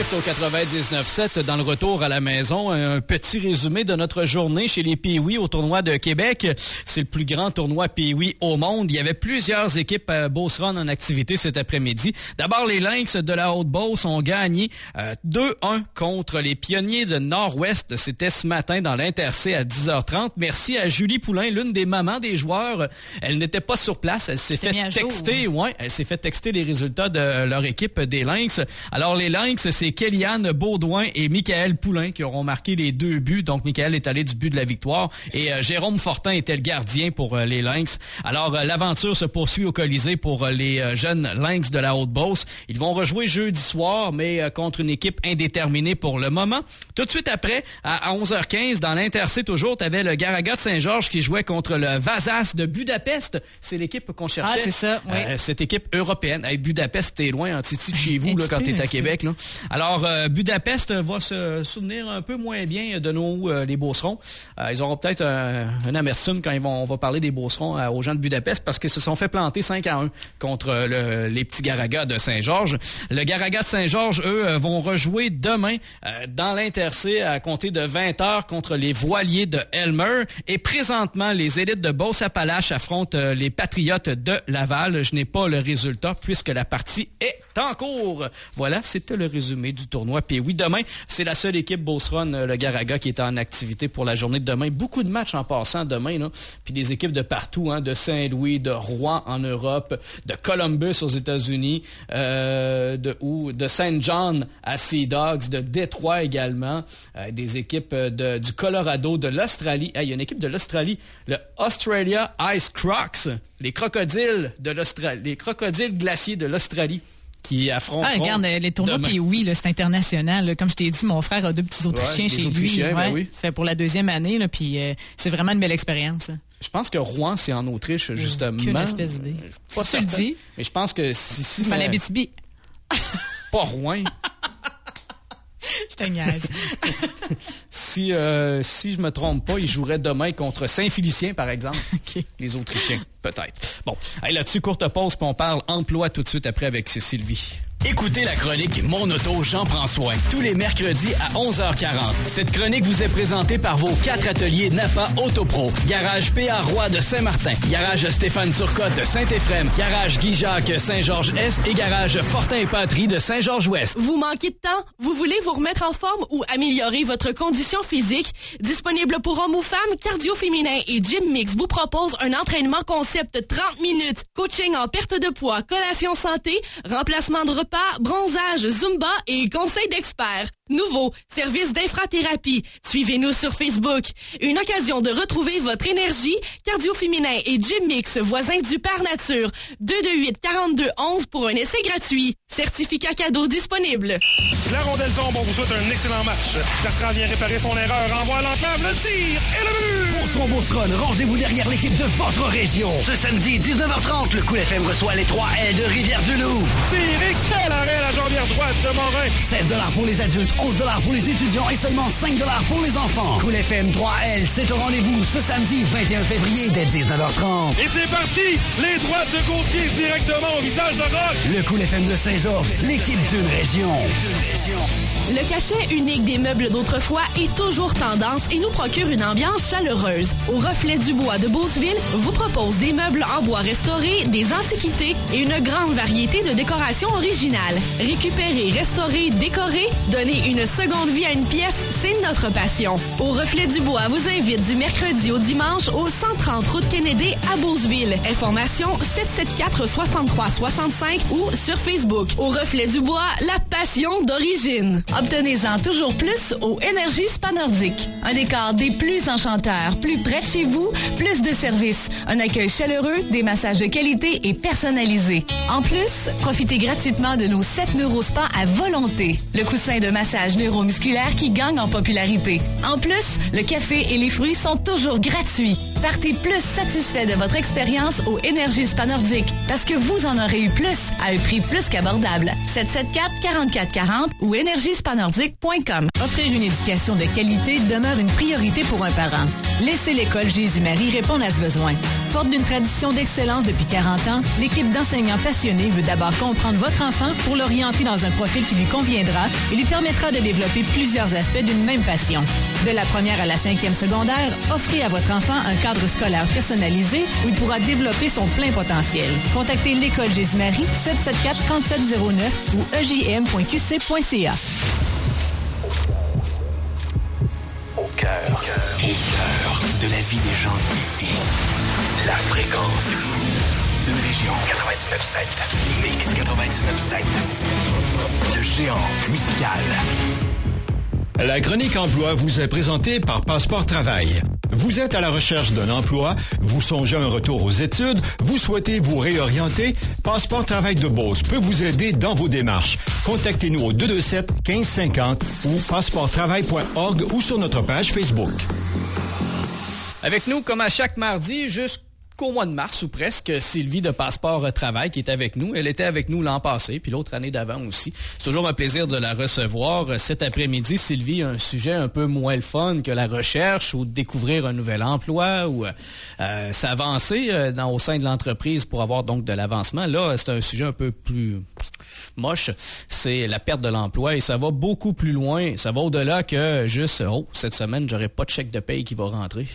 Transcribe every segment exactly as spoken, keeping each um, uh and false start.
Swift au quatre-vingt-dix-neuf sept dans le retour à la maison. Un petit résumé de notre journée chez les Pee-Wee au tournoi de Québec. C'est le plus grand tournoi Pee-Wee au monde. Il y avait plusieurs équipes à Beauce Run en activité cet après-midi. D'abord, les Lynx de la Haute-Beauce ont gagné euh, deux un contre les Pionniers de Nord-Ouest. C'était ce matin dans l'Intercé à dix heures trente. Merci à Julie Poulain, l'une des mamans des joueurs. Elle n'était pas sur place. Elle s'est fait texter, jour, ouais, elle s'est fait texter les résultats de leur équipe des Lynx. Alors, les Lynx, c'est Kéliane Baudouin et Michael Poulain qui auront marqué les deux buts. Donc, Michael est allé du but de la victoire et euh, Jérôme Fortin était le gardien pour euh, les Lynx. Alors, euh, l'aventure se poursuit au Colisée pour euh, les euh, jeunes Lynx de la Haute-Beauce. Ils vont rejouer jeudi soir, mais euh, contre une équipe indéterminée pour le moment. Tout de suite après, à onze heures quinze, dans l'Intercé toujours, tu avais le Garaga de Saint-Georges qui jouait contre le Vasas de Budapest. C'est l'équipe qu'on cherchait. Ah, c'est ça, oui. Euh, cette équipe européenne. Hey, Budapest, t'es loin en Titi de chez vous là, quand t'es à Québec. Là. Alors, euh, Budapest va se souvenir un peu moins bien de nous, euh, les Beaucerons. Euh, ils auront peut-être un, un amertume quand ils vont, on va parler des Beaucerons euh, aux gens de Budapest parce qu'ils se sont fait planter cinq à un contre le, les petits Garagas de Saint-Georges. Le Garaga de Saint-Georges, eux, euh, vont rejouer demain euh, dans l'Intercé à compter de vingt heures contre les Voiliers de Elmer. Et présentement, les élites de Beauce-Appalaches affrontent euh, les Patriotes de Laval. Je n'ai pas le résultat puisque la partie est en cours. Voilà, c'était le résumé du tournoi. Puis oui, demain, c'est la seule équipe Beauce Run, le Garaga, qui est en activité pour la journée de demain. Beaucoup de matchs en passant demain, là. Puis des équipes de partout, hein, de Saint-Louis, de Rouen en Europe, de Columbus aux États-Unis, euh, de où, de Saint John à Sea Dogs, de Détroit également, euh, des équipes de, du Colorado, de l'Australie. Il hey, y a une équipe de l'Australie, le Australia Ice Crocs, les crocodiles de l'Australie, les crocodiles glaciers de l'Australie. Qui affrontent. Ah, regarde, les tournois, puis oui, là, c'est international. Là. Comme je t'ai dit, mon frère a deux petits Autrichiens ouais, chez Autrichiens, lui. Ben ouais, oui. C'est pour la deuxième année, là, puis euh, c'est vraiment une belle expérience. Je pense que Rouen, c'est en Autriche, justement. Aucune espèce d'idée. Pas tu le dis. Mais je pense que si... si c'est en Abitibi. Pas Rouen. Je te niaise. si, euh, si je me trompe pas, ils joueraient demain contre Saint-Félicien, par exemple. Okay. Les Autrichiens, peut-être. Bon, hey, là-dessus, courte pause, puis on parle emploi tout de suite après avec Sylvie. Écoutez la chronique Mon Auto, j'en prends soin, tous les mercredis à onze heures quarante. Cette chronique vous est présentée par vos quatre ateliers Napa Autopro. Garage P A Roy de Saint-Martin, Garage Stéphane Turcotte de Saint-Éphrem, Garage Guy-Jacques Saint-Georges-Est et Garage Fortin et Patrie de Saint-Georges-Ouest. Vous manquez de temps? Vous voulez vous remettre en forme ou améliorer votre condition physique? Disponible pour hommes ou femmes, Cardio Féminin et Gym Mix vous propose un entraînement concept trente minutes. Coaching en perte de poids, collation santé, remplacement de repas, bronzage, Zumba et conseils d'experts. Nouveau, service d'infrathérapie. Suivez-nous sur Facebook. Une occasion de retrouver votre énergie. Cardio Féminin et Gym Mix, voisins du Père Nature. deux deux huit, quarante-deux onze pour un essai gratuit. Certificat cadeau disponible. La rondelle tombe, on vous souhaite un excellent match. Bertrand vient réparer son erreur, envoie l'enclave, le tir et le but! Bonsoir Beauce-Run, rangez-vous derrière l'équipe de votre région. Ce samedi, dix-neuf heures trente, le Cool F M reçoit les trois L de Rivière-du-Loup. Tir et quel arrêt à la jambière droite de Morin. sept dollars pour les adultes, onze dollars pour les étudiants et seulement cinq dollars pour les enfants. Cool F M trois L, c'est au rendez-vous ce samedi vingt et un février dès dix-neuf heures trente. Et c'est parti! Les droites de Gauthier directement au visage de Rock. Le Cool F M de Saint-Georges, l'équipe d'une région. Le cachet unique des meubles d'autrefois est toujours tendance et nous procure une ambiance chaleureuse. Au Reflet du Bois de Beauceville vous propose des meubles en bois restaurés, des antiquités et une grande variété de décorations originales. Récupérer, restaurer, décorer, donner une seconde vie à une pièce, c'est notre passion. Au Reflet du Bois vous invite du mercredi au dimanche au cent trente route Kennedy à Beauceville. Information sept sept quatre, soixante-trois soixante-cinq ou sur Facebook. Au Reflet du Bois, la passion d'origine. Obtenez-en toujours plus au Énergie Spa Nordique. Un décor des plus enchanteurs, plus près de chez vous, plus de services, un accueil chaleureux, des massages de qualité et personnalisés. En plus, profitez gratuitement de nos sept neurospas à volonté. Le coussin de massage neuromusculaire qui gagne en popularité. En plus, le café et les fruits sont toujours gratuits. Partez plus satisfait de votre expérience au Énergie Spa Nordique parce que vous en aurez eu plus à un prix plus qu'abordable. sept sept quatre, quarante-quatre quarante ou énergie spa nordique point com. Offrir une éducation de qualité demeure une priorité pour un parent. Laissez l'école Jésus-Marie répondre à ce besoin. Forte d'une tradition d'excellence depuis quarante ans, l'équipe d'enseignants passionnés veut d'abord comprendre votre enfant pour l'orienter dans un profil qui lui conviendra et lui permettra de développer plusieurs aspects d'une même passion. De la première à la cinquième secondaire, offrez à votre enfant un cadre scolaire personnalisé où il pourra développer son plein potentiel. Contactez l'école Jésus-Marie sept sept quatre, trois sept zéro neuf ou e j m point q c point c a. Au cœur, au cœur de la vie des gens d'ici. La fréquence d'une région quatre-vingt-dix-neuf sept. Mix quatre-vingt-dix-neuf sept. Le géant musical. La chronique emploi vous est présentée par Passeport Travail. Vous êtes à la recherche d'un emploi, vous songez à un retour aux études, vous souhaitez vous réorienter, Passeport Travail de Beauce peut vous aider dans vos démarches. Contactez-nous au deux deux sept, quinze cinquante ou passeport travail point org ou sur notre page Facebook. Avec nous, comme à chaque mardi, jusqu'au mois de mars ou presque, Sylvie de Passeport Travail qui est avec nous. Elle était avec nous l'an passé, puis l'autre année d'avant aussi. C'est toujours un plaisir de la recevoir. Cet après-midi, Sylvie, un sujet un peu moins le fun que la recherche ou de découvrir un nouvel emploi ou euh, s'avancer euh, dans, au sein de l'entreprise pour avoir donc de l'avancement. Là, c'est un sujet un peu plus moche, c'est la perte de l'emploi et ça va beaucoup plus loin. Ça va au-delà que juste, oh, cette semaine, j'aurai pas de chèque de paye qui va rentrer.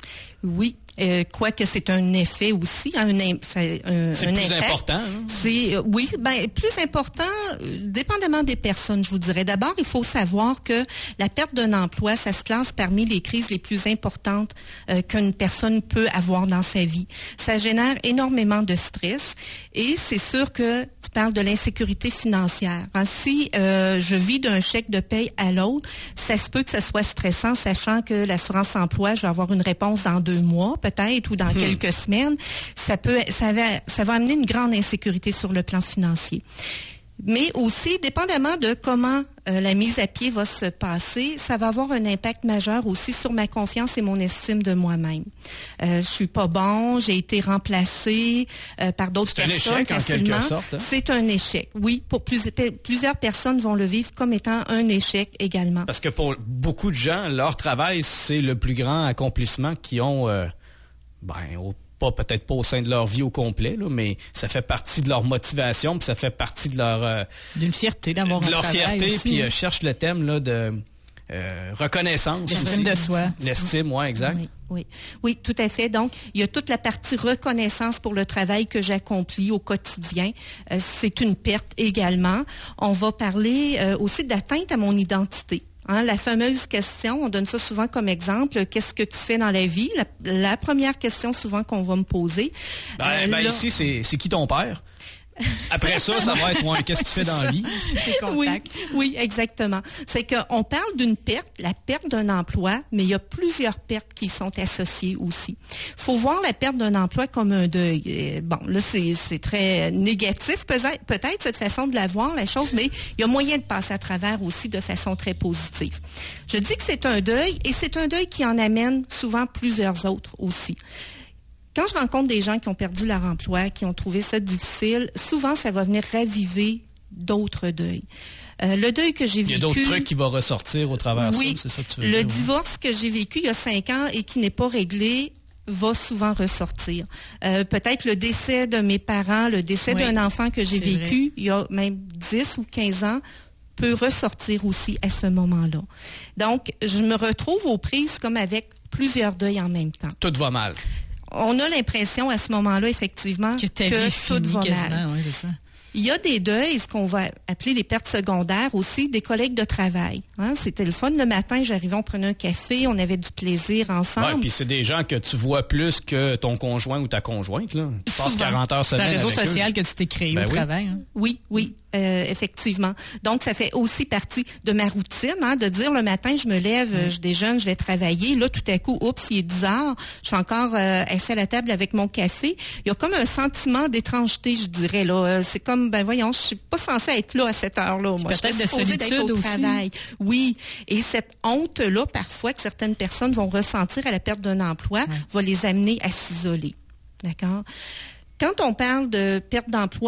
Oui, euh, quoique c'est un effet aussi, hein, un, c'est un, c'est un plus impact. important. Hein? C'est, euh, oui, ben plus important, euh, dépendamment des personnes, je vous dirais. D'abord, il faut savoir que la perte d'un emploi, ça se classe parmi les crises les plus importantes euh, qu'une personne peut avoir dans sa vie. Ça génère énormément de stress et c'est sûr que tu parles de l'insécurité financière. Hein, si euh, je vis d'un chèque de paye à l'autre, ça se peut que ce soit stressant, sachant que l'assurance emploi, je vais avoir une réponse dans deux mois peut-être ou dans hmm. quelques semaines. Ça peut, ça va, ça va amener une grande insécurité sur le plan financier. Mais aussi, dépendamment de comment euh, la mise à pied va se passer, ça va avoir un impact majeur aussi sur ma confiance et mon estime de moi-même. Euh, je suis pas bon, j'ai été remplacé euh, par d'autres personnes. C'est un échec facilement. En quelque sorte. Hein? C'est un échec, oui. Pour plus, plusieurs personnes vont le vivre comme étant un échec également. Parce que pour beaucoup de gens, leur travail, c'est le plus grand accomplissement qu'ils ont, euh, ben, au pas peut-être pas au sein de leur vie au complet, là, mais ça fait partie de leur motivation, puis ça fait partie de leur euh, d'une fierté d'avoir de un leur travail fierté, aussi, puis hein. euh, cherche le thème là de euh, reconnaissance l'estime aussi, de soi, l'estime, ouais, exact. Oui, oui, oui, tout à fait. Donc, il y a toute la partie reconnaissance pour le travail que j'accomplis au quotidien. Euh, c'est une perte également. On va parler euh, aussi d'atteinte à mon identité. Hein, la fameuse question, on donne ça souvent comme exemple, qu'est-ce que tu fais dans la vie? La, la première question souvent qu'on va me poser. Ben, euh, ben là, ici, c'est, c'est qui ton père? Après ça, ça va être ouais, qu'est-ce que tu fais dans la vie? Oui, oui, exactement. C'est qu'on parle d'une perte, la perte d'un emploi, mais il y a plusieurs pertes qui sont associées aussi. Il faut voir la perte d'un emploi comme un deuil. Bon, là, c'est, c'est très négatif peut-être, peut-être cette façon de la voir, la chose, mais il y a moyen de passer à travers aussi de façon très positive. Je dis que c'est un deuil et c'est un deuil qui en amène souvent plusieurs autres aussi. Quand je rencontre des gens qui ont perdu leur emploi, qui ont trouvé ça difficile, souvent, ça va venir raviver d'autres deuils. Euh, le deuil que j'ai vécu... Il y a d'autres trucs qui vont ressortir au travers oui, ça, c'est ça que tu veux le dire, divorce oui. que j'ai vécu il y a cinq ans et qui n'est pas réglé va souvent ressortir. Euh, peut-être le décès de mes parents, le décès oui, d'un enfant que j'ai vécu vrai. il y a même dix ou quinze ans, peut ressortir aussi à ce moment-là. Donc, je me retrouve aux prises comme avec plusieurs deuils en même temps. Tout va mal. On a l'impression à ce moment-là, effectivement, que, que tout va mal. Ouais, c'est ça. Il y a des deuils, ce qu'on va appeler les pertes secondaires aussi, des collègues de travail. Hein? C'était le fun. Le matin, j'arrivais, on prenait un café, on avait du plaisir ensemble. Oui, puis c'est des gens que tu vois plus que ton conjoint ou ta conjointe. Là. Tu passes quarante heures semaine avec eux. C'est un réseau social que tu t'es créé ben au oui. travail. Hein? Oui, oui. Euh, effectivement. Donc, ça fait aussi partie de ma routine, hein, de dire le matin, je me lève, mmh. je déjeune, je vais travailler. Là, tout à coup, oups, il est dix heures, je suis encore euh, assise à la table avec mon café. Il y a comme un sentiment d'étrangeté, je dirais. Là. C'est comme, ben voyons, je suis pas censée être là à cette heure-là. Moi, peut-être je suis de solitude au aussi. Travail. Oui, et cette honte-là, parfois, que certaines personnes vont ressentir à la perte d'un emploi, mmh. va les amener à s'isoler. D'accord? Quand on parle de perte d'emploi,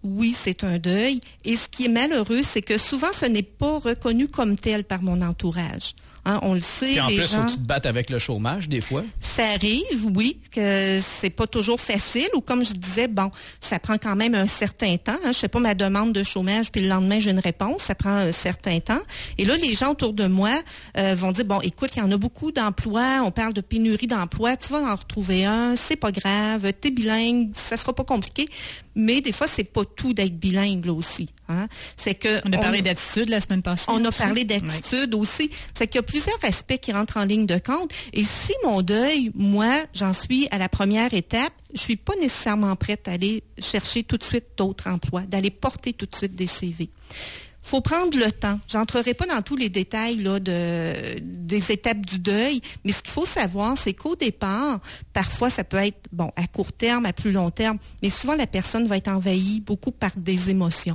oui, c'est un deuil. Et ce qui est malheureux, c'est que souvent, ce n'est pas reconnu comme tel par mon entourage. Hein, on le sait, Puis en les plus, gens... faut que tu te battes avec le chômage, des fois. Ça arrive, oui, que c'est pas toujours facile. Ou comme je disais, bon, ça prend quand même un certain temps. Hein, je fais pas ma demande de chômage, puis le lendemain, j'ai une réponse. Ça prend un certain temps. Et là, les gens autour de moi euh, vont dire, bon, écoute, il y en a beaucoup d'emplois. On parle de pénurie d'emplois. Tu vas en retrouver un. C'est pas grave. T'es bilingue. Ça sera pas compliqué. Mais des fois, c'est pas tout d'être bilingue là aussi. Hein? C'est que on a parlé on, d'attitude la semaine passée. On a parlé d'attitude oui. aussi. C'est qu'il y a plusieurs aspects qui rentrent en ligne de compte. Et si mon deuil, moi, j'en suis à la première étape, je suis pas nécessairement prête à aller chercher tout de suite d'autres emplois, d'aller porter tout de suite des C V. Faut prendre le temps. J'entrerai pas dans tous les détails là, de, des étapes du deuil, mais ce qu'il faut savoir, c'est qu'au départ, parfois, ça peut être bon à court terme, à plus long terme, mais souvent, la personne va être envahie beaucoup par des émotions.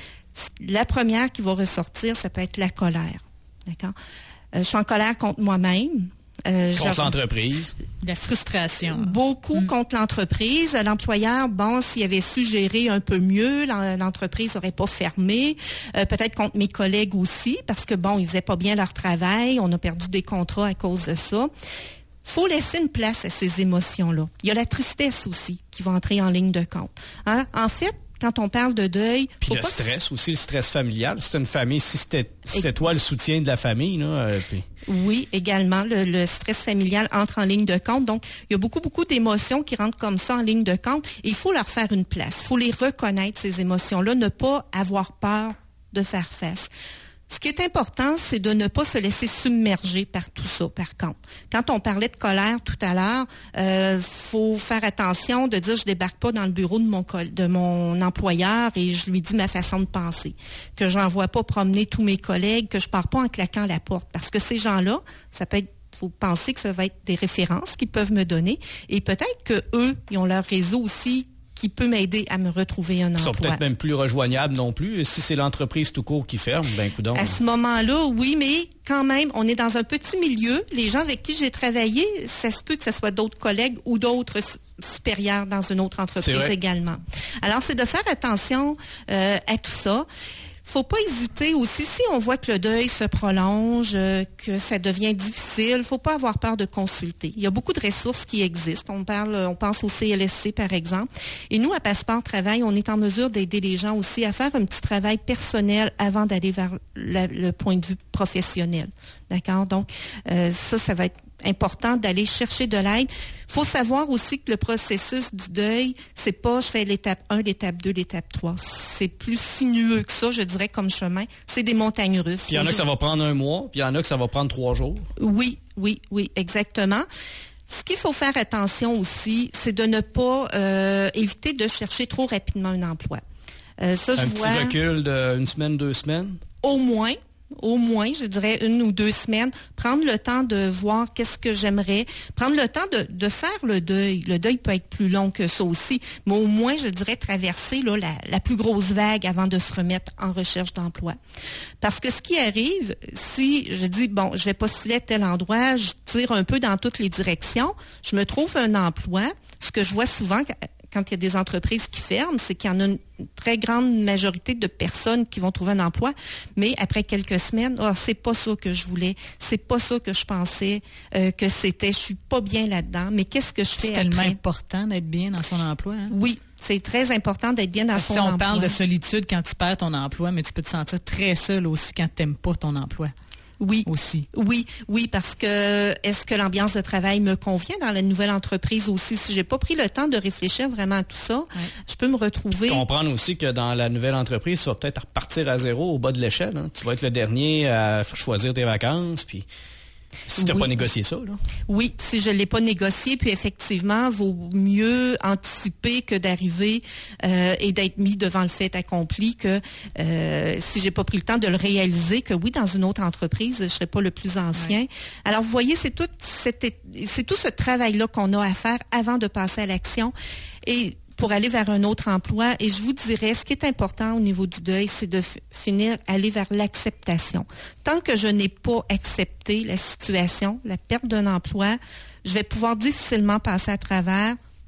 La première qui va ressortir, ça peut être la colère. D'accord? Euh, je suis en colère contre moi-même. Euh, contre l'entreprise. La frustration. Beaucoup mm. contre l'entreprise. L'employeur, bon, s'il avait su gérer un peu mieux, l'entreprise n'aurait pas fermé. Euh, peut-être contre mes collègues aussi, parce que, bon, ils faisaient pas bien leur travail. On a perdu des contrats à cause de ça. Faut laisser une place à ces émotions-là. Il y a la tristesse aussi qui va entrer en ligne de compte. Hein? En fait, quand on parle de deuil... Puis le pas... stress aussi, le stress familial. C'est une famille, si c'était, si c'était toi le soutien de la famille, là... Euh, puis... Oui, également, le, le stress familial entre en ligne de compte. Donc, il y a beaucoup, beaucoup d'émotions qui rentrent comme ça en ligne de compte. Et il faut leur faire une place. Il faut les reconnaître, ces émotions-là, ne pas avoir peur de faire face. Ce qui est important, c'est de ne pas se laisser submerger par tout ça, par contre. Quand on parlait de colère tout à l'heure, il euh, faut faire attention de dire je débarque pas dans le bureau de mon, de mon employeur et je lui dis ma façon de penser, que je n'envoie pas promener tous mes collègues, que je pars pas en claquant la porte. Parce que ces gens-là, ça peut être il faut penser que ça va être des références qu'ils peuvent me donner et peut-être qu'eux, ils ont leur réseau aussi qui peut m'aider à me retrouver un emploi. Ils sont peut-être même plus rejoignables non plus. Si c'est l'entreprise tout court qui ferme, ben coudonc. À ce moment-là, oui, mais quand même, on est dans un petit milieu. Les gens avec qui j'ai travaillé, ça se peut que ce soit d'autres collègues ou d'autres supérieurs dans une autre entreprise également. Alors, c'est de faire attention euh, à tout ça. Faut pas hésiter aussi, si on voit que le deuil se prolonge, euh, que ça devient difficile, faut pas avoir peur de consulter. Il y a beaucoup de ressources qui existent. On parle, on pense au C L S C, par exemple. Et nous, à Passeport Travail, on est en mesure d'aider les gens aussi à faire un petit travail personnel avant d'aller vers la, le point de vue professionnel. D'accord? Donc, euh, ça, ça va être important d'aller chercher de l'aide. Il faut savoir aussi que le processus du deuil, c'est pas je fais l'étape un, l'étape deux, l'étape trois. C'est plus sinueux que ça, je dirais, comme chemin. C'est des montagnes russes. Puis il y en a que ça va prendre un mois, puis il y en a que ça va prendre trois jours. Oui, oui, oui, exactement. Ce qu'il faut faire attention aussi, c'est de ne pas euh, éviter de chercher trop rapidement un emploi. Euh, ça, un je petit vois, recul d'une semaine, deux semaines? Au moins. Au moins, je dirais une ou deux semaines, prendre le temps de voir qu'est-ce que j'aimerais, prendre le temps de, de faire le deuil. Le deuil peut être plus long que ça aussi, mais au moins, je dirais, traverser là, la, la plus grosse vague avant de se remettre en recherche d'emploi. Parce que ce qui arrive, si je dis, bon, je vais postuler à tel endroit, je tire un peu dans toutes les directions, je me trouve un emploi, ce que je vois souvent quand il y a des entreprises qui ferment, c'est qu'il y en a une très grande majorité de personnes qui vont trouver un emploi, mais après quelques semaines, oh, c'est pas ça que je voulais, c'est pas ça que je pensais euh, que c'était, je suis pas bien là-dedans, mais qu'est-ce que je fais après? C'est tellement important d'être bien dans son emploi. Hein? Oui, c'est très important d'être bien dans Parce son si on emploi. On parle de solitude quand tu perds ton emploi, mais tu peux te sentir très seul aussi quand tu n'aimes pas ton emploi. Oui, aussi. Oui, oui, parce que est-ce que l'ambiance de travail me convient dans la nouvelle entreprise aussi? Si j'ai pas pris le temps de réfléchir vraiment à tout ça, ouais. je peux me retrouver... Comprendre aussi que dans la nouvelle entreprise, tu vas peut-être repartir à zéro au bas de l'échelle. Hein. Tu vas être le dernier à choisir tes vacances, puis... Si tu n'as oui. pas négocié ça, là. Oui, si je ne l'ai pas négocié, puis effectivement, il vaut mieux anticiper que d'arriver euh, et d'être mis devant le fait accompli que euh, si j'ai pas pris le temps de le réaliser, que oui, dans une autre entreprise, je ne serai pas le plus ancien. Oui. Alors, vous voyez, c'est tout, c'est, c'est tout ce travail-là qu'on a à faire avant de passer à l'action. Et pour aller vers un autre emploi. Et je vous dirais, ce qui est important au niveau du deuil, c'est de f- finir, aller vers l'acceptation. Tant que je n'ai pas accepté la situation, la perte d'un emploi, je vais pouvoir difficilement passer à travers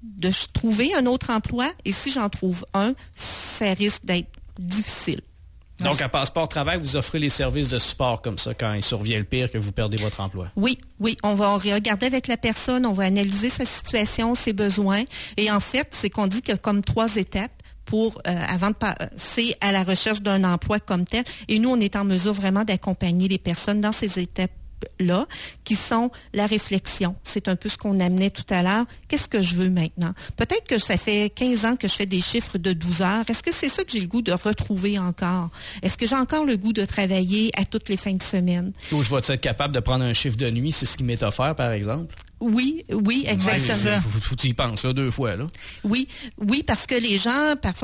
de trouver un autre emploi et si j'en trouve un, ça risque d'être difficile. Donc, à Passeport Travail, vous offrez les services de support comme ça quand il survient le pire que vous perdez votre emploi. Oui, oui. On va regarder avec la personne, on va analyser sa situation, ses besoins. Et en fait, c'est qu'on dit qu'il y a comme trois étapes pour euh, avant de passer à la recherche d'un emploi comme tel. Et nous, on est en mesure vraiment d'accompagner les personnes dans ces étapes là, qui sont la réflexion. C'est un peu ce qu'on amenait tout à l'heure. Qu'est-ce que je veux maintenant? Peut-être que ça fait quinze ans que je fais des chiffres de douze heures. Est-ce que c'est ça que j'ai le goût de retrouver encore? Est-ce que j'ai encore le goût de travailler à toutes les fins de semaine? Ou je vais être capable de prendre un chiffre de nuit, c'est ce qui m'est offert, par exemple? Oui, oui, exactement. Il faut que tu y penses, là, deux fois, là. Oui, oui, parce que les gens, parfois,